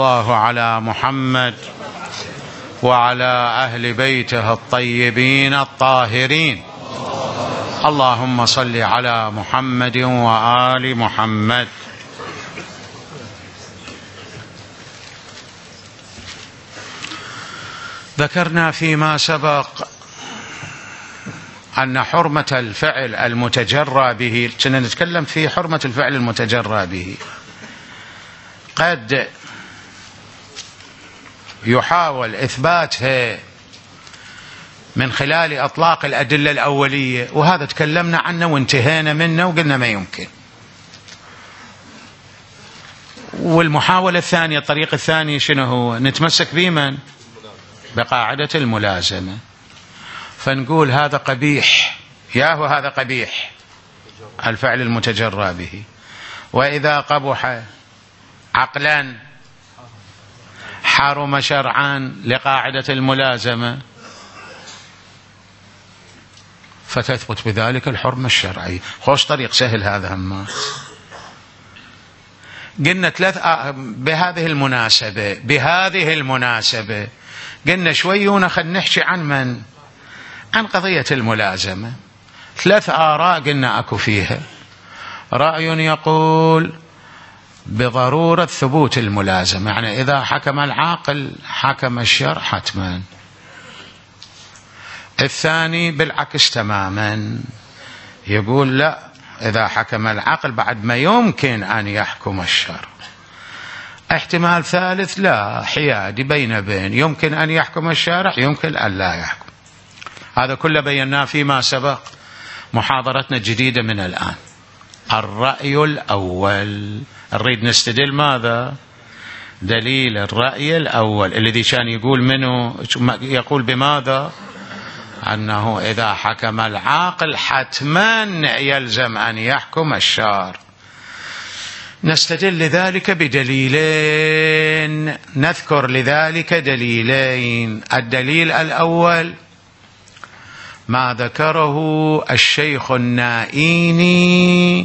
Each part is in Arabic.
الله على محمد وعلى أهل بيته الطيبين الطاهرين. اللهم صل على محمد وآل محمد. ذكرنا فيما سبق أن حرمة الفعل المتجرى به، كنا نتكلم في حرمة الفعل المتجرى به، قد يحاول إثباتها من خلال إطلاق الأدلة الأولية، وهذا تكلمنا عنه وانتهينا منه وقلنا ما يمكن. والمحاولة الثانية، الطريق الثاني شنو هو؟ نتمسك بمن؟ بقاعدة الملازمة، فنقول هذا قبيح، ياهو هذا قبيح الفعل المتجرى به، وإذا قبح عقلا حرم شرعا لقاعدة الملازمة، فتثبت بذلك الحرمة الشرعية. خوش طريق سهل هذا. هم قلنا بهذه المناسبة قلنا شوي ونخل نحكي عن من؟ عن قضية الملازمة. 3 آراء قلنا أكو فيها. رأي يقول بضرورة ثبوت الملازمة، يعني إذا حكم العاقل حكم الشرع حتما. الثاني بالعكس تماما، يقول لا، إذا حكم العقل بعد ما يمكن أن يحكم الشرع. احتمال ثالث لا، حيادي بين بين، يمكن أن يحكم الشارع يمكن أن لا يحكم. هذا كله بيناه فيما سبق. محاضرتنا الجديدة من الآن الرأي الأول. نريد نستدل ماذا؟ دليل الرأي الأول الذي كان يقول منه، يقول بماذا؟ أنه إذا حكم العاقل حتما يلزم أن يحكم الشارع. نستدل لذلك بدليلين، نذكر لذلك دليلين. الدليل الأول ما ذكره الشيخ النائيني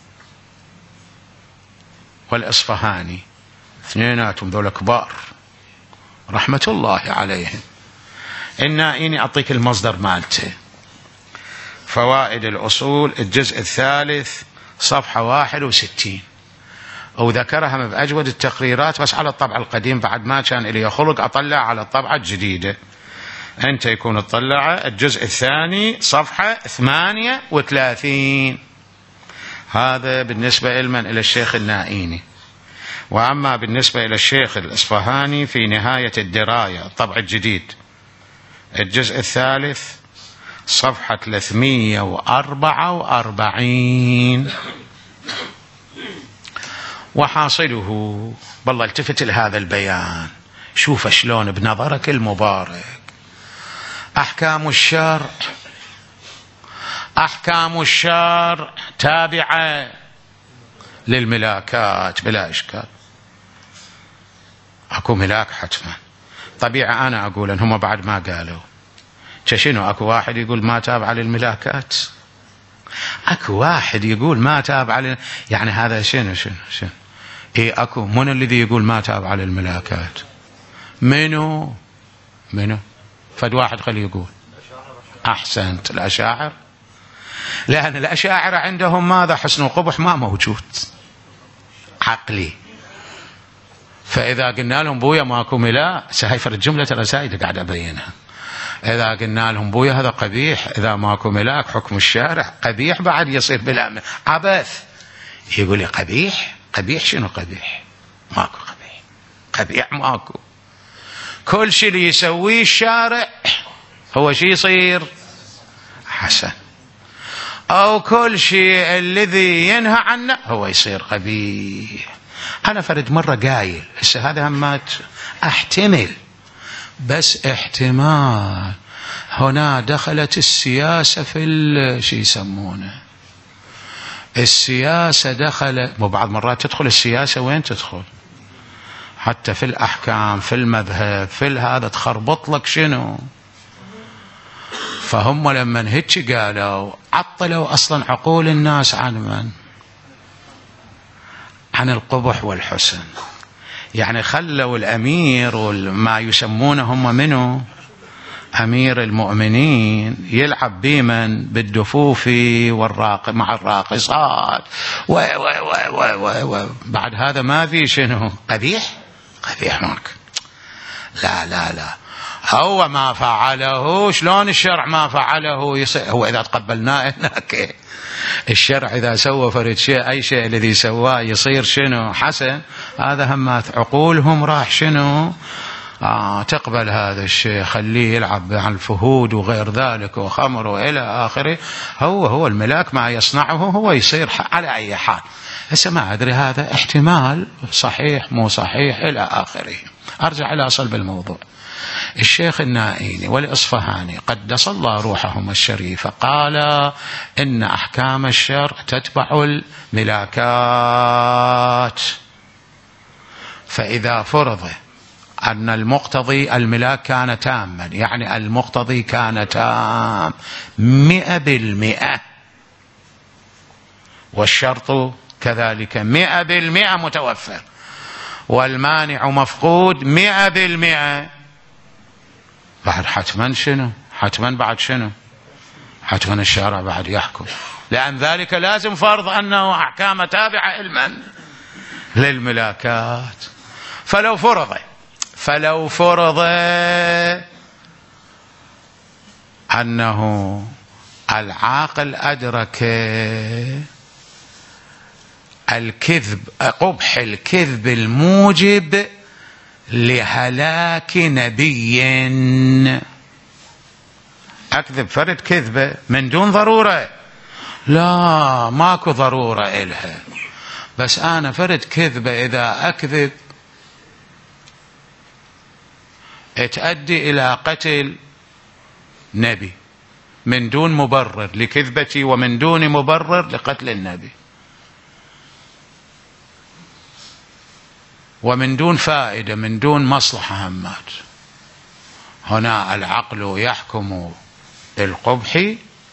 والإصفهاني، اثنيناتهم ذولا كبار رحمة الله عليهم. النائيني أعطيك المصدر مالته، فوائد الأصول الجزء 3 صفحة 61، وذكرها بأجود التقريرات، بس على الطبع القديم بعد ما كان إلي خلق أطلع على الطبعة الجديدة. أنت يكون تطلع الجزء 2 صفحة 38. هذا بالنسبة إلى الشيخ النائيني. وأما بالنسبة إلى الشيخ الإصفهاني في نهاية الدراية الطبع الجديد الجزء 3 صفحة 344. وحاصله، بالله التفت لهذا البيان، شوف شلون بنظرك المبارك أحكام الشرع تابعة للملاكات بلا إشكال. أكو ملاك حتما، طبيعة أنا أقول أن هم بعد ما قالوا شنو. أكو واحد يقول ما تابعة للملاكات، أكو واحد يقول ما تابعة يعني هذا شنو إيه أكو من الذي يقول ما تابعة للملاكات؟ منو؟ فد واحد خليه يقول. أحسنت، الأشاعر. لأن الأشاعر عندهم ماذا؟ حسن وقبح ما موجود عقلي. فإذا قلنا لهم بويا ماكو ملا، سهيفر الجملة الرسائل قاعد أبينها. إذا قلنا لهم بويا هذا قبيح، إذا ماكو ملاك حكم الشارع قبيح، بعد يصير بلا عبث. يقول لي قبيح شنو قبيح؟ ماكو قبيح ماكو. كل شيء اللي يسويه الشارع هو شيء يصير حسن، أو كل شيء الذي ينهى عنه هو يصير قبيح. أنا فرد مرة قايل، هسه هذا همات أحتمل، بس احتمال هنا دخلت السياسة في شو يسمونه السياسة، دخلت. وبعض مرات تدخل السياسة وين تدخل؟ حتى في الأحكام، في المذهب، في هذا تخربط لك شنو. فهم لما هيك قالوا عطلوا أصلا عقول الناس عن من؟ عن القبح والحسن. يعني خلوا الأمير وما يسمونه هم منه أمير المؤمنين يلعب بيمن بالدفوف مع الراقصات بعد هذا ما في شنو قبيح ماك. لا لا لا، هو ما فعله شلون الشرع ما فعله هو إذا تقبلناه هناك الشرع إذا سوى فرد شيء أي شيء الذي سواه يصير شنو حسن، هذا همات عقولهم راح شنو تقبل هذا الشيء، خليه يلعب عن الفهود وغير ذلك وخمر وإلى آخره. هو الملاك ما يصنعه هو يصير على أي حال. هسه ما أدري هذا احتمال صحيح مو صحيح إلى آخره. أرجع إلى صلب الموضوع. الشيخ النائيني والإصفهاني قدس الله روحهم الشريفة قال إن أحكام الشرع تتبع الملاكات، فإذا فرض أن المقتضي الملاك كان تاما، يعني المقتضي كان تام 100%، والشرط كذلك 100% متوفر، والمانع مفقود 100%، بعد حتما شنو؟ حتما بعد شنو؟ حتما الشارع بعد يحكم، لأن ذلك لازم فرض أنه أحكام تابعة للملاكات. فلو فرض أنه العاقل أدرك الكذب، قبح الكذب الموجب لهلاك نبي، أكذب فرد كذبة من دون ضرورة، لا ماكو ضرورة إلها، بس أنا فرد كذبة إذا أكذب تؤدي إلى قتل نبي من دون مبرر لكذبتي ومن دون مبرر لقتل النبي ومن دون فائدة من دون مصلحة همات. هنا العقل يحكم بالقبح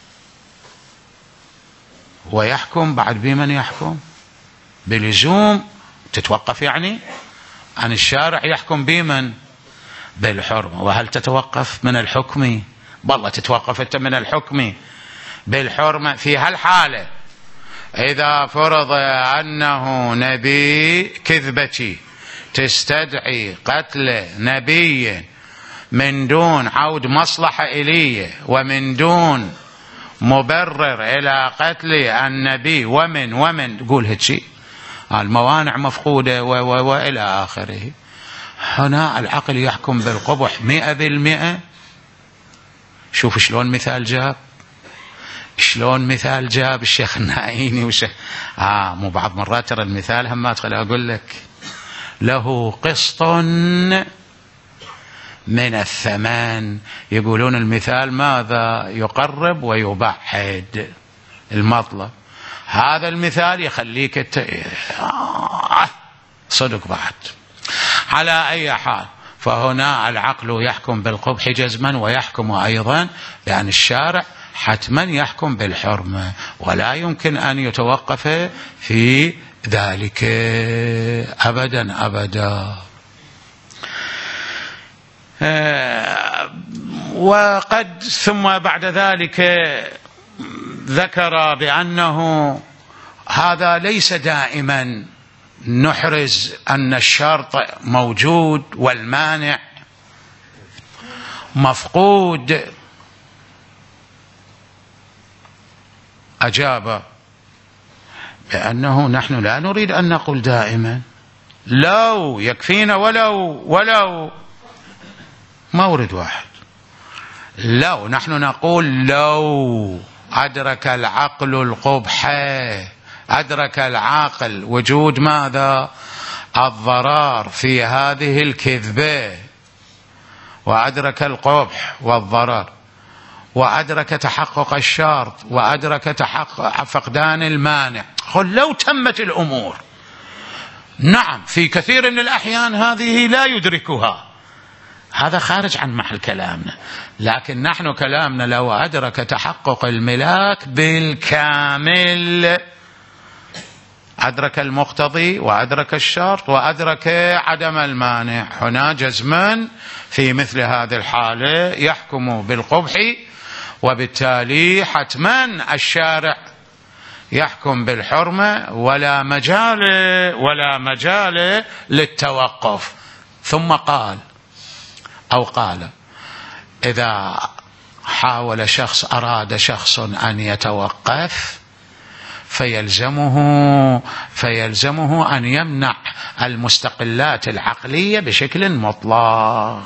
ويحكم بعد بمن يحكم بلزوم، تتوقف يعني عن الشارع يحكم بمن بالحرمة. وهل تتوقف من الحكم؟ والله تتوقف أنت من الحكم بالحرمة في هالحالة إذا فرض أنه نبي كذبتي تستدعي قتل نبي من دون عود مصلحة إليه ومن دون مبرر إلى قتل النبي ومن تقول هالشيء، الموانع مفقودة وإلى آخره. هنا العقل يحكم بالقبح 100%. شوف شلون مثال جاب الشيخ النائيني مو بعض مرات ترى المثال هم ما أدخل أقول لك له قسط من الثمان. يقولون المثال ماذا يقرب ويبعد المطلب، هذا المثال يخليك صدق بعد. على أي حال فهنا العقل يحكم بالقبح جزما ويحكم أيضا لأن الشارع حتما يحكم بالحرمة ولا يمكن أن يتوقف في ذلك أبدا. وقد ثم بعد ذلك ذكر بأنه هذا ليس دائما، نحرز أن الشرط موجود والمانع مفقود. أجاب بأنه نحن لا نريد أن نقول دائما، لو يكفينا ولو مورد واحد، لو نحن نقول لو أدرك العقل القبح، أدرك العاقل وجود ماذا؟ الضرار في هذه الكذبة، وأدرك القبح والضرر، وأدرك تحقق الشرط، وأدرك تحقق فقدان المانع. قل لو تمت الأمور، نعم في كثير من الأحيان هذه لا يدركها، هذا خارج عن محل كلامنا، لكن نحن كلامنا لو أدرك تحقق الملاك بالكامل أدرك المقتضي وأدرك الشرط وأدرك عدم المانع. هنا جزما في مثل هذه الحالة يحكم بالقبح، وبالتالي حتما الشارع يحكم بالحرمة ولا مجال للتوقف. ثم قال إذا حاول أراد شخص أن يتوقف فيلزمه أن يمنع المستقلات العقلية بشكل مطلق.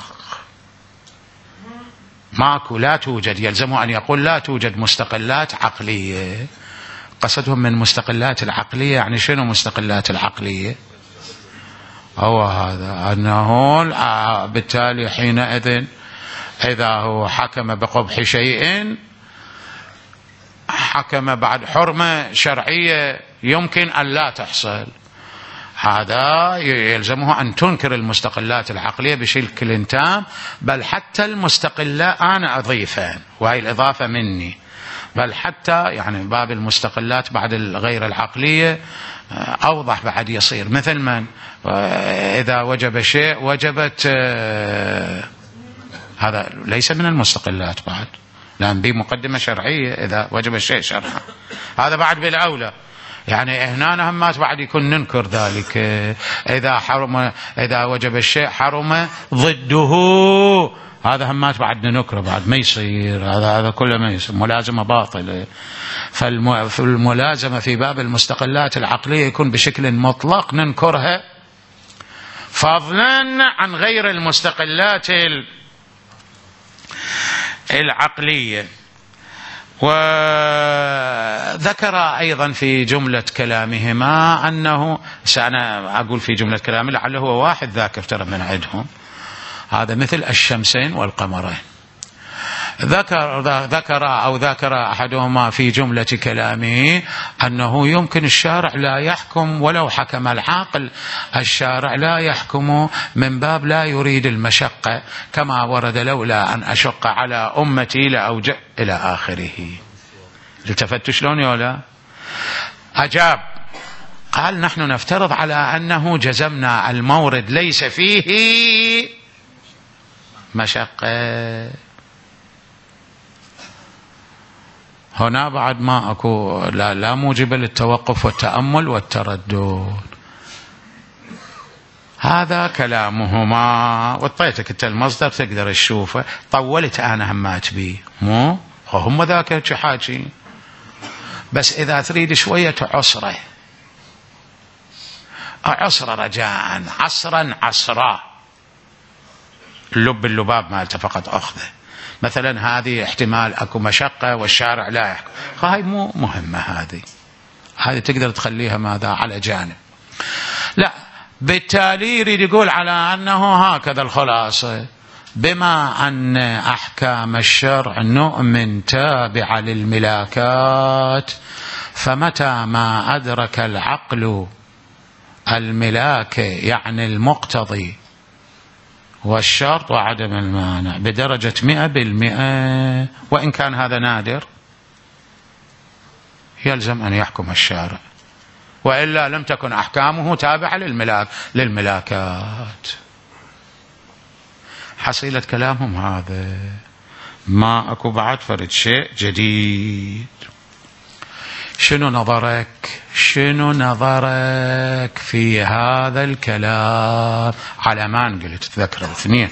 لا توجد، يلزمه أن يقول لا توجد مستقلات عقلية. قصدهم من مستقلات العقلية يعني شنو مستقلات العقلية؟ هو هذا أنه بالتالي حينئذ إذا هو حكم بقبح شيء حكم بعد حرمة شرعية يمكن أن لا تحصل، هذا يلزمه أن تنكر المستقلات العقلية بشكل تام، بل حتى المستقلات أنا أضيفها وهي الإضافة مني، بل حتى يعني باب المستقلات بعد الغير العقلية أوضح بعد يصير. مثل من إذا وجب شيء وجبت، هذا ليس من المستقلات بعد، لأن بمقدمة شرعية إذا وجب الشيء شرعا، هذا بعد بالأولى. يعني هنا همات بعد يكون ننكر ذلك. إذا وجب الشيء حرم ضده، هذا همات بعد ننكره، بعد ما يصير، هذا كله ما يصير، ملازمة باطلة. فالملازمة في باب المستقلات العقلية يكون بشكل مطلق ننكرها، فضلا عن غير المستقلات العقلية. وذكر أيضا في جملة كلامهما أنه، سأنا أقول في جملة كلامه لعله هو واحد ذاكر ترى من عندهم، هذا مثل الشمسين والقمرين. ذكر أحدهما في جملة كلامه أنه يمكن الشارع لا يحكم ولو حكم العاقل، الشارع لا يحكم من باب لا يريد المشقة، كما ورد لولا أن أشق على أمتي لأوجع إلى آخره. التفتوا شلون يولا؟ أجاب قال نحن نفترض على أنه جزمنا المورد ليس فيه مشقة، هنا بعد ما أكو لا موجب للتوقف والتأمل والتردد. هذا كلامهما، وطيتك انت المصدر تقدر تشوفه، طولت أنا همات بيه، مو هم ذاك حاجي، بس إذا تريد شوية عسرة رجاء، عصرا اللباب مالته فقط أخذه. مثلا هذه احتمال أكو مشقة والشارع لا يحكم، هاي مو مهمة، هذه تقدر تخليها ماذا على جانب. لا، بالتالي يريد يقول على أنه هكذا الخلاصة، بما أن أحكام الشرع نؤمن تابعة للملاكات، فمتى ما أدرك العقل الملاك يعني المقتضي والشرط وعدم المانع بدرجة 100%، وإن كان هذا نادر، يلزم أن يحكم الشارع، وإلا لم تكن أحكامه تابعة للملاكات. حصيلة كلامهم هذا، ما أكو بعد فرد شيء جديد. شنو نظرك في هذا الكلام؟ على ما قلت تذكر الاثنين،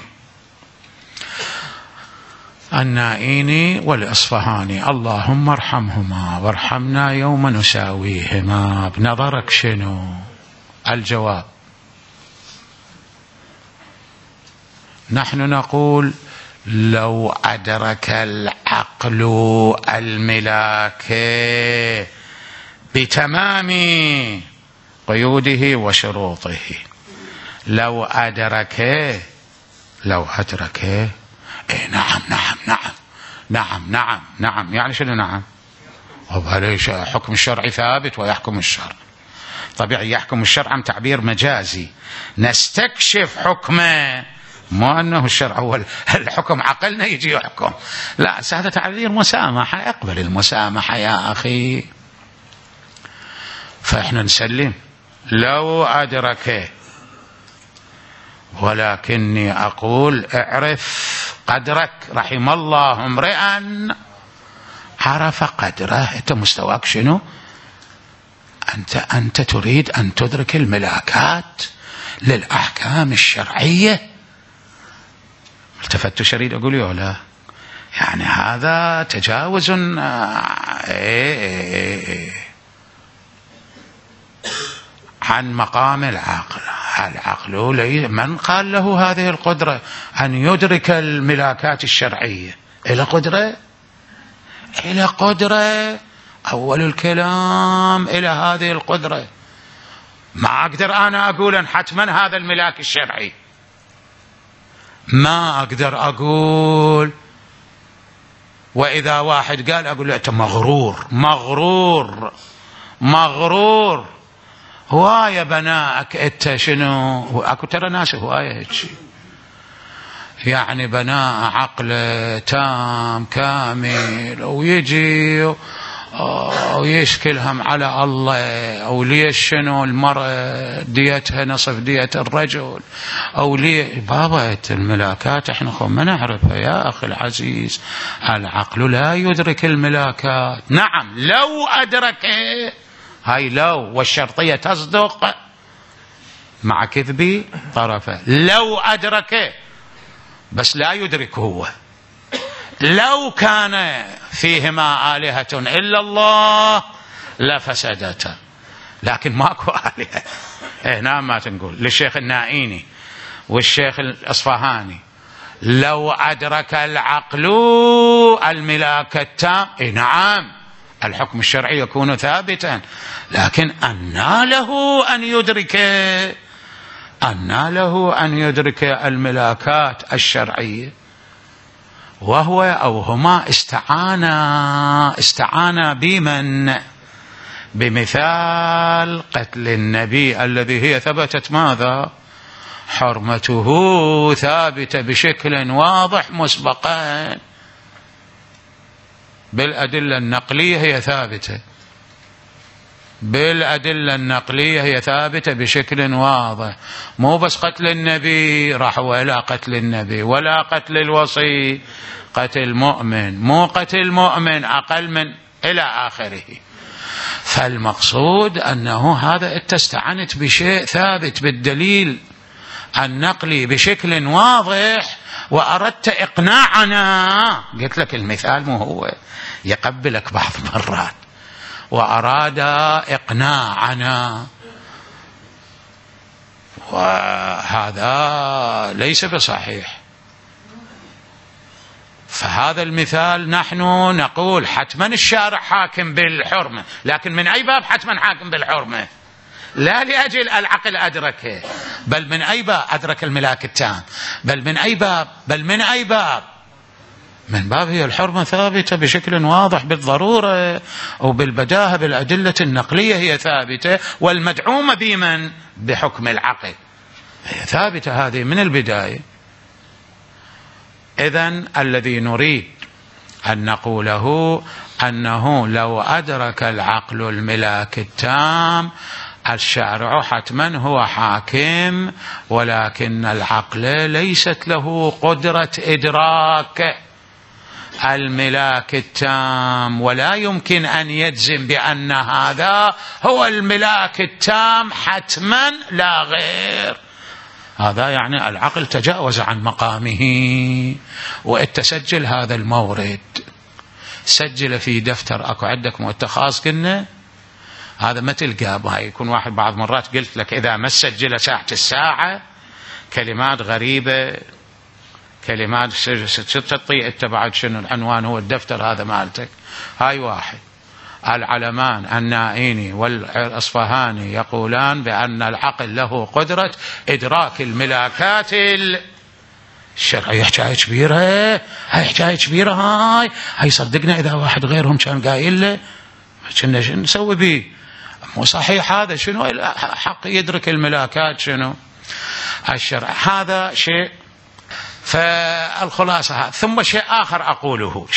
النائيني والإصفهاني، اللهم ارحمهما وارحمنا يوم نساويهما. بنظرك شنو الجواب؟ نحن نقول لو أدرك العقل الملاك بتمام قيوده وشروطه، لو أدرك نعم يعني شنو نعم؟ ليش حكم الشرع ثابت ويحكم الشرع طبيعي، يحكم الشرع عن تعبير مجازي، نستكشف حكمه، ما أنه الشرع هو الحكم عقلنا يجي يحكم، لا، هذا تعبير مسامحة، اقبل المسامحة يا أخي. فإحنا نسلم لو أدركه، ولكني أقول اعرف قدرك. رحم الله امرئا عرف قدره. أنت مستواك شنو؟ أنت تريد أن تدرك الملاكات للأحكام الشرعية. التفت شريد أقول يا لا، يعني هذا تجاوز عن مقام العقل. العقل من قال له هذه القدرة أن يدرك الملاكات الشرعية؟ إلى قدرة، إلى قدرة. أول الكلام إلى هذه القدرة. ما أقدر أنا أقول أن حتما هذا الملاك الشرعي، ما أقدر أقول. وإذا واحد قال أقول له أنت مغرور مغرور مغرور. هواية بناءك أنت شنو؟ أكو ترى ناس هواية هيك، يعني بناء عقل تام كامل ويجي ويشكلهم على الله، أو ليش شنو المرأة ديتها نصف دية الرجل، أو ليه بابا الملاكات احنا ما نعرفها يا أخي العزيز. العقل لا يدرك الملاكات. نعم لو أدرك، هاي لو والشرطية تصدق مع كذب طرفه. لو أدرك بس لا يدرك هو. لو كان فيهما آلهة إلا الله لفسدتا، لكن ماكو آلهة. هنا ما تنقول للشيخ النائيني والشيخ الأصفهاني لو أدرك العقل الملاك التام، نعم الحكم الشرعي يكون ثابتا، لكن أنى له أن يدرك الملاكات الشرعية. وهو أو هما استعانا بمن؟ بمثال قتل النبي الذي هي ثبتت ماذا؟ حرمته ثابتة بشكل واضح مسبقا بالأدلة النقلية، هي ثابتة بالأدلة النقلية، هي ثابتة بشكل واضح. مو بس قتل النبي راح ولا قتل النبي ولا قتل الوصي، قتل مؤمن، مو قتل مؤمن أقل من إلى آخره. فالمقصود أنه هذا أنت استعنت بشيء ثابت بالدليل النقلي بشكل واضح وأردت إقناعنا. قلت لك المثال مو هو يقبلك بعض مرات، وأراد إقناعنا، وهذا ليس بصحيح. فهذا المثال نحن نقول حتما الشارع حاكم بالحرمة، لكن من أي باب حتما حاكم بالحرمة؟ لا لأجل العقل أدركه، بل من أي باب أدرك الملاك التام، بل من أي باب من باب هي الحرمة ثابتة بشكل واضح بالضرورة أو بالبداهة بالأدلة النقلية، هي ثابتة والمدعومة بمن؟ بحكم العقل، هي ثابتة هذه من البداية. إذن الذي نريد أن نقوله أنه لو أدرك العقل الملاك التام الشارع حتما هو حاكم، ولكن العقل ليست له قدرة إدراك الملاك التام، ولا يمكن أن يجزم بأن هذا هو الملاك التام حتما لا غير. هذا يعني العقل تجاوز عن مقامه. واتسجل هذا المورد، سجل في دفتر، أكو عندك متخاص قلنا هذا ما تلقاه. هاي يكون واحد بعض مرات قلت لك إذا ما سجل ساعة الساعة كلمات غريبة، كلمات تطيع أنت بعد شنو العنوان هو الدفتر هذا مالتك. هاي واحد. العلمان النائيني والأصفهاني يقولان بأن العقل له قدرة إدراك الملاكات الشرعية. حكاية كبيرة، هاي حكاية كبيرة. هاي صدقنا إذا واحد غيرهم كان قايل له كنا شنو نسوي به؟ مو صحيح هذا. شنو حق يدرك الملاكات شنو الشرع؟ هذا شيء. فالخلاصة ثم شيء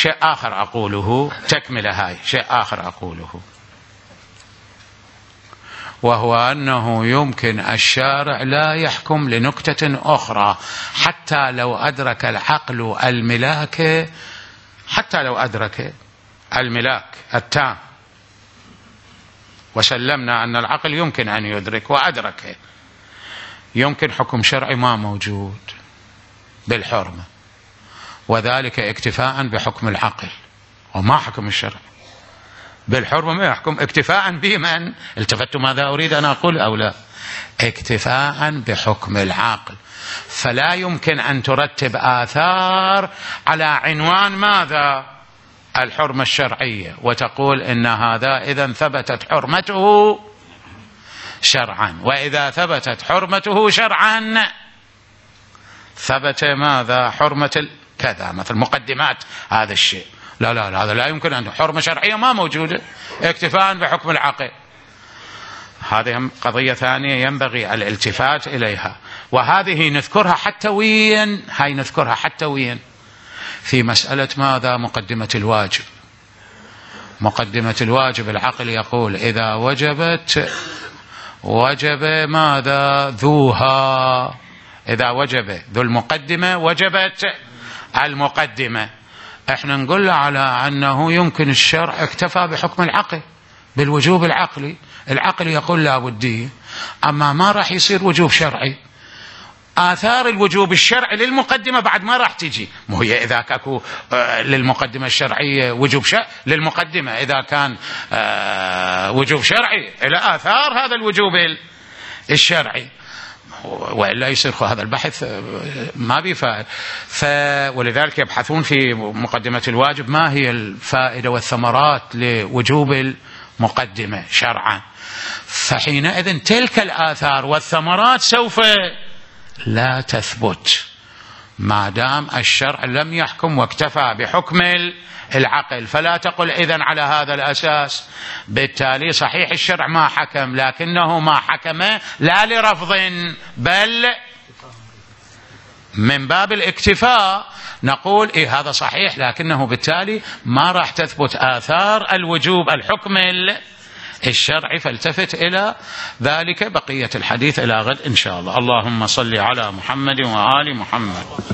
آخر أقوله تكمل هاي. شيء آخر أقوله وهو أنه يمكن الشارع لا يحكم لنكتة أخرى، حتى لو أدرك العقل الملاك، حتى لو أدرك الملاك التام، وسلمنا أن العقل يمكن أن يدرك وأدرك، يمكن حكم شرعي ما موجود بالحرمة، وذلك اكتفاء بحكم العقل، وما حكم الشرع بالحرمة، ما يحكم اكتفاء بمن؟ التفتوا ماذا أريد أن أقول أو لا؟ اكتفاء بحكم العقل. فلا يمكن أن ترتب آثار على عنوان ماذا؟ الحرمة الشرعية، وتقول إن هذا إذا ثبتت حرمته شرعا، وإذا ثبتت حرمته شرعا ثبت ماذا؟ حرمة كذا، مثل مقدمات هذا الشيء. لا لا لا، هذا لا يمكن أن حرمة شرعية ما موجودة، اكتفاء بحكم العقل. هذه قضية ثانية ينبغي الالتفات إليها، وهذه نذكرها حتى وين؟ هاي نذكرها حتى وين؟ في مسألة ماذا؟ مقدمة الواجب. مقدمة الواجب العقل يقول إذا وجبت وجب ماذا؟ ذوها، إذا وجب ذو المقدمة وجبت المقدمة. احنا نقول على أنه يمكن الشرع اكتفى بحكم العقل بالوجوب العقلي، العقل يقول لا بدي، أما ما راح يصير وجوب شرعي. آثار الوجوب الشرعي للمقدمة بعد ما راح تجي، مو هي إذا اكو للمقدمة الشرعية وجوب للمقدمة إذا كان وجوب شرعي إلى آثار هذا الوجوب الشرعي، وإلا يصير هذا البحث ما بيفائد. ولذلك يبحثون في مقدمة الواجب ما هي الفائدة والثمرات لوجوب المقدمة شرعا، فحينئذ تلك الآثار والثمرات سوف لا تثبت ما دام الشرع لم يحكم واكتفى بحكم العقل. فلا تقل إذن على هذا الأساس بالتالي صحيح الشرع ما حكم، لكنه ما حكم لا لرفض بل من باب الاكتفاء، نقول إيه هذا صحيح، لكنه بالتالي ما راح تثبت آثار الوجوب الحكم الشرعي. فالتفت إلى ذلك. بقية الحديث إلى غد إن شاء الله. اللهم صل على محمد وآل محمد.